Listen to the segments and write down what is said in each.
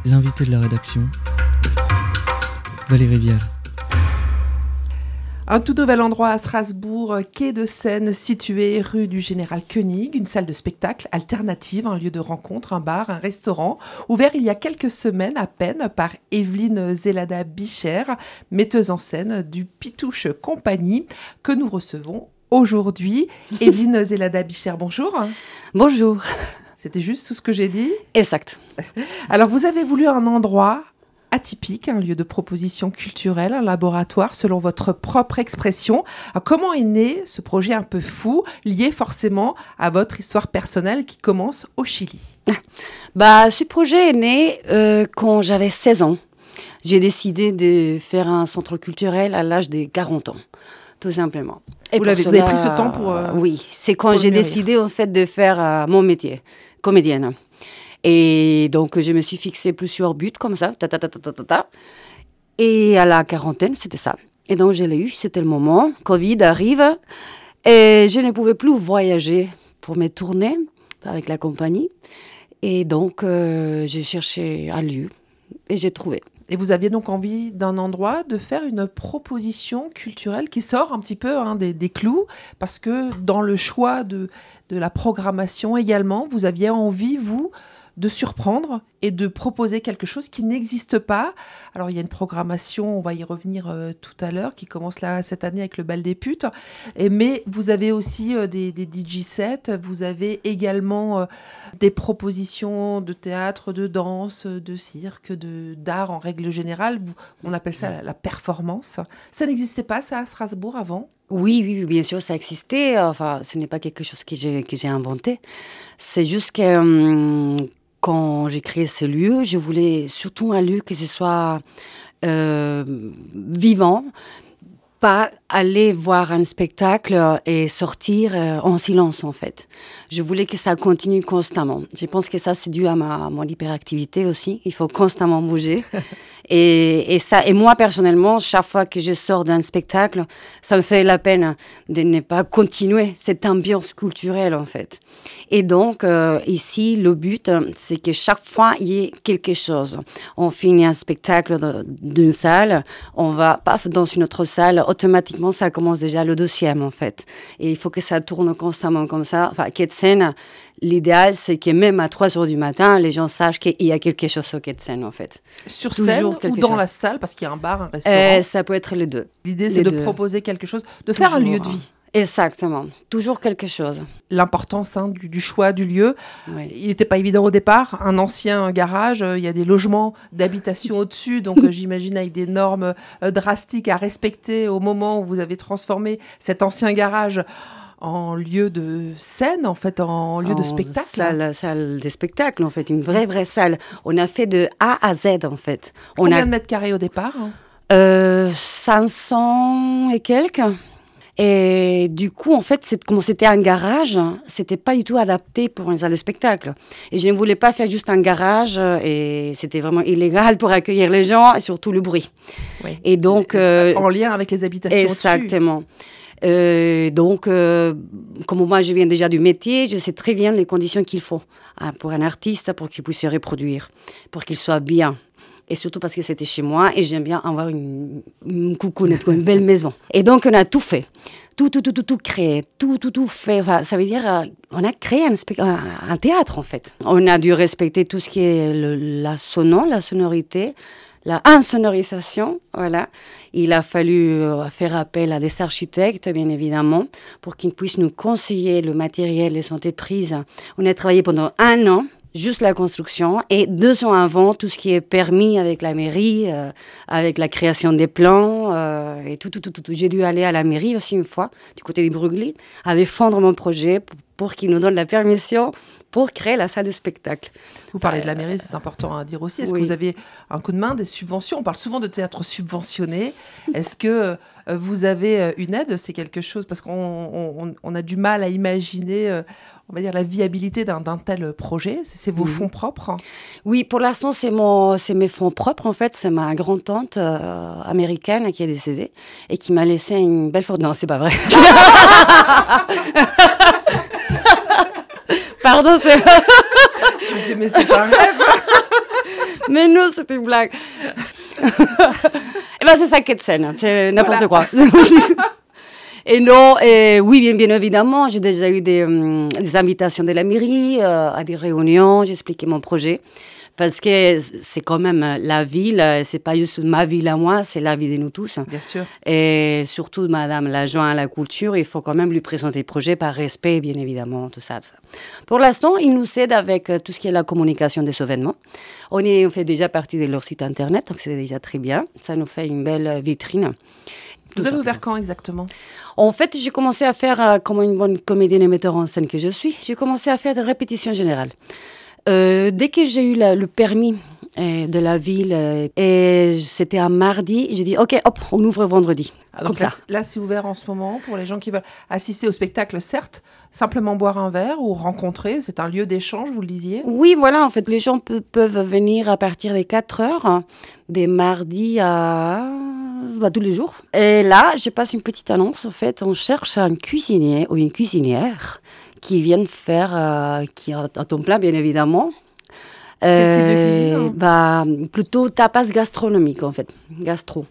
L'invité de la rédaction, Valérie Vial. Un tout nouvel endroit à Strasbourg, quai de Seine, situé rue du Général Koenig, une salle de spectacle alternative, un lieu de rencontre, un bar, un restaurant, ouvert il y a quelques semaines à peine par Evelyne Zelada-Bicher, metteuse en scène du Pitouche Compagnie, que nous recevons aujourd'hui. Evelyne Zelada-Bicher, bonjour. Bonjour. C'était juste tout ce que j'ai dit ? Exact. Alors, vous avez voulu un endroit atypique, un lieu de proposition culturelle, un laboratoire, selon votre propre expression. Alors, comment est né ce projet un peu fou, lié forcément à votre histoire personnelle qui commence au Chili ? Ce projet est né quand j'avais 16 ans. J'ai décidé de faire un centre culturel à l'âge de 40 ans, tout simplement. Vous avez pris ce temps pour... Oui, c'est quand j'ai décidé en fait de faire mon métier, comédienne. Et donc, je me suis fixé plusieurs buts comme ça. Et à la quarantaine, c'était ça. Et donc, je l'ai eu, c'était le moment. Covid arrive. Et je ne pouvais plus voyager pour mes tournées avec la compagnie. Et donc, j'ai cherché un lieu et j'ai trouvé. Et vous aviez donc envie d'un endroit de faire une proposition culturelle qui sort un petit peu des clous, parce que dans le choix de la programmation également, vous aviez envie, vous, de surprendre et de proposer quelque chose qui n'existe pas. Alors, il y a une programmation, on va y revenir tout à l'heure, qui commence là cette année avec le Bal des Putes. Mais vous avez aussi des DJ sets, vous avez également des propositions de théâtre, de danse, de cirque, d'art en règle générale. On appelle ça la performance. Ça n'existait pas, ça, à Strasbourg, avant ? Oui, bien sûr, ça existait. Enfin, ce n'est pas quelque chose que j'ai inventé. C'est juste que quand j'ai créé ce lieu, je voulais surtout un lieu que ce soit vivant, pas aller voir un spectacle et sortir en silence, en fait. Je voulais que ça continue constamment. Je pense que ça, c'est dû à mon hyperactivité aussi. Il faut constamment bouger. Et moi, personnellement, chaque fois que je sors d'un spectacle, ça me fait la peine de ne pas continuer cette ambiance culturelle, en fait. Et donc, ici, le but, c'est que chaque fois, il y ait quelque chose. On finit un spectacle d'une salle, on va, paf, dans une autre salle, automatiquement, ça commence déjà le deuxième, en fait. Et il faut que ça tourne constamment comme ça. Enfin, quai de Seine, l'idéal, c'est que même à 3 heures du matin, les gens sachent qu'il y a quelque chose au quai de Seine, en fait. Sur scène ou dans la salle, parce qu'il y a un bar, un restaurant. Ça peut être les deux. L'idée, c'est de proposer quelque chose, de faire un lieu de vie. Exactement. Toujours quelque chose. L'importance du choix du lieu. Oui. Il n'était pas évident au départ. Un ancien garage, il y a des logements d'habitation au-dessus, donc j'imagine avec des normes drastiques à respecter au moment où vous avez transformé cet ancien garage en lieu de scène, en fait, en lieu de spectacle. Salle de spectacle, en fait, une vraie salle. On a fait de A à Z, en fait. Combien de mètres carrés au départ ? 500 et quelques. Et du coup, en fait, comme c'était un garage, c'était pas du tout adapté pour une salle de spectacle. Et je ne voulais pas faire juste un garage, et c'était vraiment illégal pour accueillir les gens, et surtout le bruit. Oui. Et donc, en lien avec les habitations exactement. Donc, comme moi, je viens déjà du métier, je sais très bien les conditions qu'il faut pour un artiste, pour qu'il puisse se reproduire, pour qu'il soit bien. Et surtout parce que c'était chez moi et j'aime bien avoir une coucoune, une belle maison. Et donc, on a tout fait. Tout créé. Tout fait. Enfin, ça veut dire, on a créé un théâtre, en fait. On a dû respecter tout ce qui est la sonorité, la insonorisation, voilà. Il a fallu faire appel à des architectes, bien évidemment, pour qu'ils puissent nous conseiller le matériel, les entreprises. On a travaillé pendant 1 an. Juste la construction, et 2 ans avant, tout ce qui est permis avec la mairie, avec la création des plans, et tout. J'ai dû aller à la mairie aussi une fois, du côté des Brugli, à défendre mon projet pour qu'ils nous donnent la permission pour créer la salle de spectacle. Vous parlez de la mairie, c'est important à dire aussi. Est-ce que vous avez un coup de main, des subventions ? On parle souvent de théâtre subventionné. Est-ce que vous avez une aide ? C'est quelque chose, parce qu'on a du mal à imaginer, on va dire, la viabilité d'un tel projet. C'est vos fonds propres ? Oui, pour l'instant, c'est mes fonds propres, en fait. C'est ma grand-tante américaine qui est décédée et qui m'a laissé une belle fortune. Non, c'est pas vrai. Pardon, c'est... Mais c'est un rêve. Mais non, c'était une blague. Et ben c'est ça Ketsen, c'est n'importe quoi. Et non, oui, bien évidemment, j'ai déjà eu des invitations de la mairie à des réunions, j'ai expliqué mon projet. Parce que c'est quand même la ville, c'est pas juste ma ville à moi, c'est la ville de nous tous. Bien sûr. Et surtout, madame l'adjointe à la culture, il faut quand même lui présenter le projet par respect, bien évidemment, tout ça. Pour l'instant, il nous aide avec tout ce qui est la communication des événements. On fait déjà partie de leur site internet, donc c'est déjà très bien. Ça nous fait une belle vitrine. Vous avez ouvert quand exactement ? En fait, j'ai commencé à faire, comme une bonne comédienne et metteur en scène que je suis, j'ai commencé à faire des répétitions générales. Dès que j'ai eu le permis de la ville, et c'était un mardi, j'ai dit ok, hop, on ouvre vendredi. Donc comme là, c'est ouvert en ce moment pour les gens qui veulent assister au spectacle, certes, simplement boire un verre ou rencontrer, c'est un lieu d'échange, vous le disiez ? Oui, voilà, en fait, les gens peuvent venir à partir des 4 heures, des mardis à tous les jours. Et là, je passe une petite annonce, en fait, on cherche un cuisinier ou une cuisinière qui viennent faire, qui a ton plat, bien évidemment. Quel type de cuisine ? Plutôt tapas gastronomique, en fait, gastro.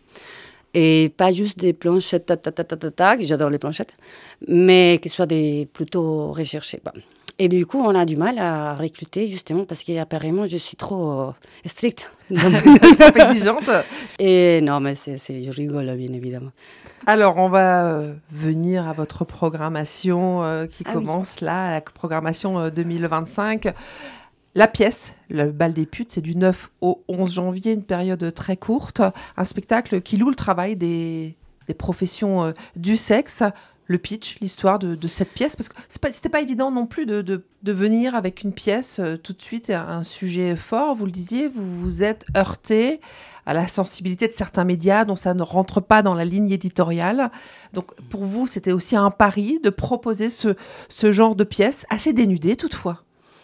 Et pas juste des planchettes, j'adore les planchettes, mais que ce soit plutôt recherchées. Et du coup, on a du mal à recruter, justement, parce qu'apparemment, je suis trop stricte. Trop exigeante. Et non, mais je rigole, bien évidemment. Alors, on va venir à votre programmation qui commence là, la programmation 2025. La pièce, le Bal des Putes, c'est du 9 au 11 janvier, une période très courte. Un spectacle qui loue le travail des professions du sexe. Le pitch, l'histoire de cette pièce, parce que c'était pas évident non plus de venir avec une pièce tout de suite, un sujet fort, vous le disiez, vous vous êtes heurté à la sensibilité de certains médias dont ça ne rentre pas dans la ligne éditoriale. Donc pour vous, c'était aussi un pari de proposer ce genre de pièce, assez dénudée toutefois.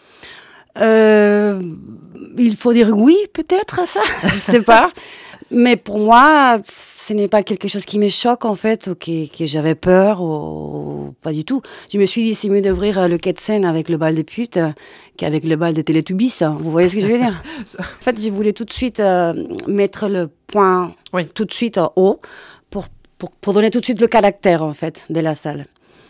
Il faut dire oui, peut-être, à ça, je sais pas. Mais pour moi, ce n'est pas quelque chose qui me choque, en fait, ou que j'avais peur, ou pas du tout. Je me suis dit, c'est mieux d'ouvrir le Ketsen avec le Bal des Putes qu'avec le Bal des Télétoubis. Vous voyez ce que je veux dire ? En fait, je voulais tout de suite mettre le point tout de suite en haut pour donner tout de suite le caractère, en fait, de la salle.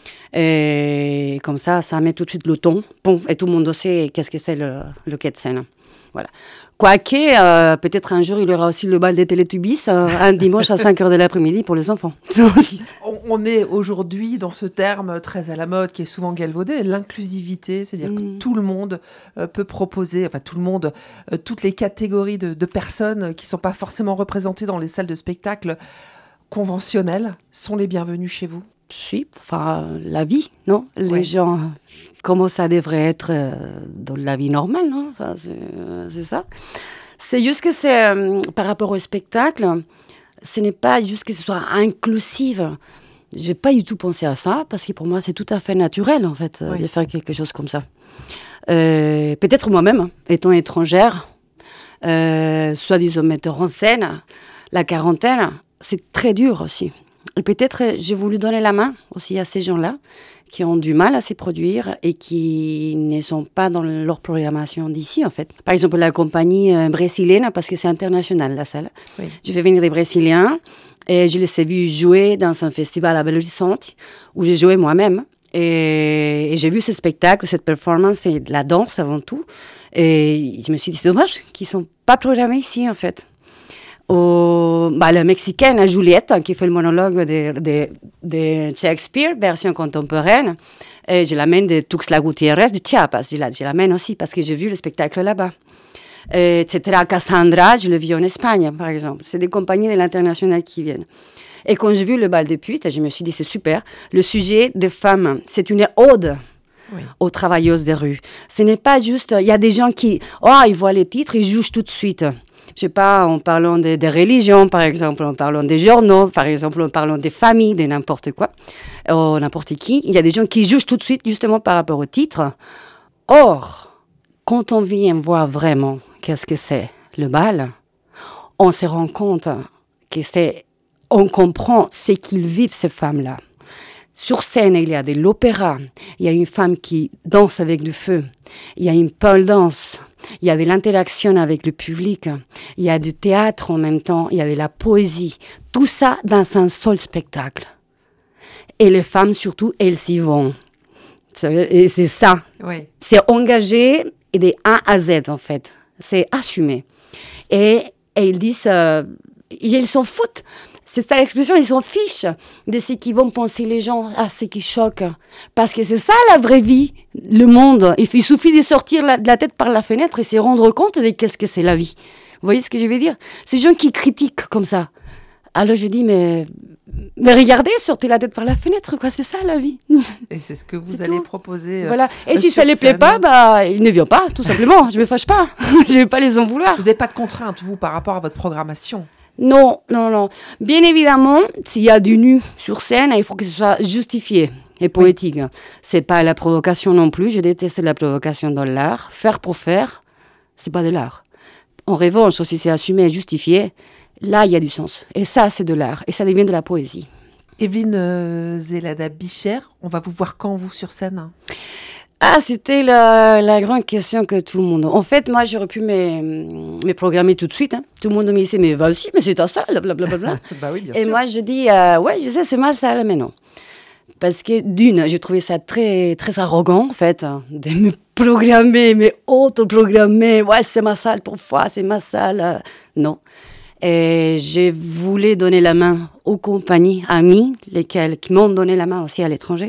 Et comme ça met tout de suite le ton. Bon, et tout le monde sait qu'est-ce que c'est le Ketsen. Voilà. Quoique, peut-être un jour, il y aura aussi le bal des Télétubbies, un dimanche à 5h de l'après-midi pour les enfants. On est aujourd'hui dans ce terme très à la mode, qui est souvent galvaudé, l'inclusivité, c'est-à-dire que tout le monde peut proposer, enfin tout le monde, toutes les catégories de personnes qui ne sont pas forcément représentées dans les salles de spectacle conventionnelles sont les bienvenus chez vous. Si, enfin, la vie, non ? Les gens, comment ça devrait être dans la vie normale, non ? Enfin, c'est ça. C'est juste que c'est, par rapport au spectacle, ce n'est pas juste que ce soit inclusif. Je n'ai pas du tout pensé à ça, parce que pour moi, c'est tout à fait naturel, en fait, de faire quelque chose comme ça. Peut-être moi-même, étant étrangère, soit disons metteur en scène, la quarantaine, c'est très dur aussi. Et peut-être j'ai voulu donner la main aussi à ces gens-là qui ont du mal à se produire et qui ne sont pas dans leur programmation d'ici, en fait. Par exemple, la compagnie brésilienne, parce que c'est international, la salle. Oui. Je fais venir des Brésiliens et je les ai vus jouer dans un festival à Belo Horizonte où j'ai joué moi-même. Et j'ai vu ce spectacle, cette performance, c'est de la danse avant tout. Et je me suis dit, c'est dommage qu'ils ne sont pas programmés ici, en fait. La Mexicaine Juliette, qui fait le monologue de Shakespeare, version contemporaine. Et je l'amène de Tuxtla Gutiérrez, de Chiapas. Je l'amène aussi parce que j'ai vu le spectacle là-bas. Etc. Cassandra, je l'ai vu en Espagne, par exemple. C'est des compagnies de l'international qui viennent. Et quand j'ai vu le Bal des Putes, je me suis dit, c'est super. Le sujet des femmes, c'est une ode aux travailleuses des rues. Ce n'est pas juste... Il y a des gens qui... ils voient les titres, ils jugent tout de suite. Je sais pas, en parlant des religions, par exemple, en parlant des journaux, par exemple, en parlant des familles, de n'importe quoi, n'importe qui. Il y a des gens qui jugent tout de suite, justement, par rapport au titre. Or, quand on vient voir vraiment qu'est-ce que c'est le bal, on se rend compte que on comprend ce qu'ils vivent, ces femmes-là. Sur scène, il y a de l'opéra, il y a une femme qui danse avec du feu, il y a une pole dance, il y a de l'interaction avec le public, il y a du théâtre en même temps, il y a de la poésie. Tout ça dans un seul spectacle. Et les femmes, surtout, elles s'y vont. Et c'est ça. Oui. C'est engagé et de A à Z, en fait. C'est assumé. Et ils disent... ils s'en foutent. C'est ça l'expression, ils s'en fichent de ce qu'ils vont penser les gens, ce qui choque. Parce que c'est ça la vraie vie, le monde. Il suffit de sortir de la tête par la fenêtre et se rendre compte de qu'est-ce que c'est la vie. Vous voyez ce que je veux dire? Ces gens qui critiquent comme ça. Alors je dis, mais regardez, sortez la tête par la fenêtre, quoi. C'est ça la vie. Et c'est ce que vous allez proposer. Voilà. Et si ça ne les plaît pas, ils ne viennent pas, tout simplement. Je ne me fâche pas. Je ne vais pas les en vouloir. Vous n'avez pas de contraintes, vous, par rapport à votre programmation? Non. Bien évidemment, s'il y a du nu sur scène, il faut que ce soit justifié et poétique. Oui. C'est pas la provocation non plus. Je déteste la provocation dans l'art. Faire pour faire, c'est pas de l'art. En revanche, si c'est assumé et justifié, là, il y a du sens. Et ça, c'est de l'art. Et ça devient de la poésie. Evelyne Zelada Bicher, on va vous voir quand, vous, sur scène? C'était la grande question que tout le monde... En fait, moi, j'aurais pu me programmer tout de suite. Hein. Tout le monde me disait, mais vas-y, mais c'est ta salle, blablabla. Bah oui, bien sûr. Et moi, je dis, ouais, je sais, c'est ma salle, mais non. Parce que d'une, j'ai trouvé ça très, très arrogant, en fait, de me programmer, mais auto-programmer. Ouais, c'est ma salle, pourquoi c'est ma salle? Non. Et je voulais donner la main aux compagnies amies, lesquelles qui m'ont donné la main aussi à l'étranger.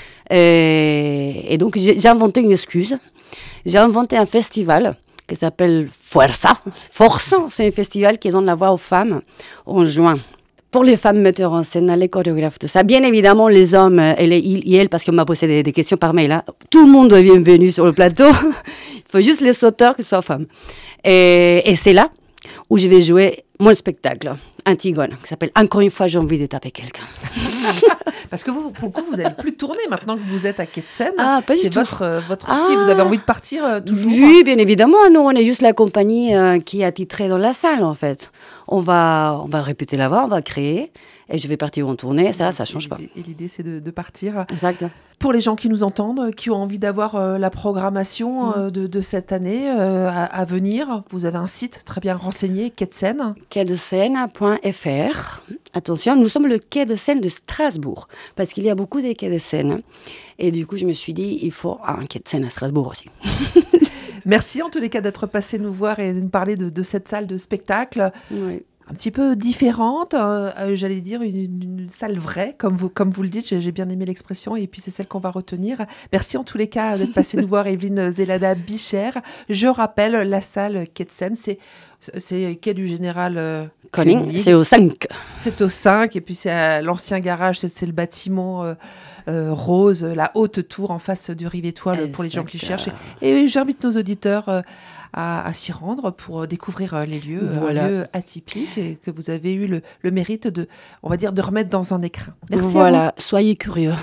Et donc, j'ai inventé une excuse. J'ai inventé un festival qui s'appelle Fuerza. Force, c'est un festival qui donne la voix aux femmes en juin. Pour les femmes metteurs en scène, les chorégraphes, tout ça. Bien évidemment, les hommes et les ils et elles, parce qu'on m'a posé des questions par mail. Hein. Tout le monde est bienvenu sur le plateau. Il faut juste les sauteurs qui soient femmes. Et c'est là où je vais jouer mon spectacle, Antigone, qui s'appelle « Encore une fois, j'ai envie de taper quelqu'un ». Parce que vous, pour le coup, vous n'allez plus tourner maintenant que vous êtes à quai de Seine. Ah, pas du tout. C'est votre si vous avez envie de partir toujours. Oui, bien évidemment. Nous, on est juste la compagnie qui est attitrée dans la salle, en fait. On va répéter là-bas, on va créer. Et je vais partir en tournée, ça ne change pas. Et l'idée, c'est de partir. Exact. Pour les gens qui nous entendent, qui ont envie d'avoir la programmation de cette année à venir, vous avez un site très bien renseigné, Quai de Seine. quai-de-seine.fr. Attention, nous sommes le Quai de Seine de Strasbourg, parce qu'il y a beaucoup de quais de Seine. Et du coup, je me suis dit, il faut un Quai de Seine à Strasbourg aussi. Merci en tous les cas d'être passé nous voir et de nous parler de cette salle de spectacle. Oui. Un petit peu différente, j'allais dire une salle vraie, comme vous le dites, j'ai bien aimé l'expression, et puis c'est celle qu'on va retenir. Merci en tous les cas d'être passé nous voir, Evelyne Zelada Bicher. Je rappelle, la salle Quai de Seine, c'est quai du Général Koenig, c'est au 5. C'est au 5, et puis c'est l'ancien garage, c'est le bâtiment rose, la haute tour en face du Rive Étoile pour les gens qui cherchent. Et j'invite nos auditeurs à s'y rendre pour découvrir les lieux, voilà. Un lieu atypique et que vous avez eu le mérite de remettre dans un écrin. Merci. Voilà, à vous. Soyez curieux.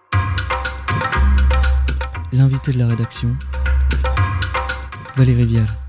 L'invité de la rédaction, Valérie Vial.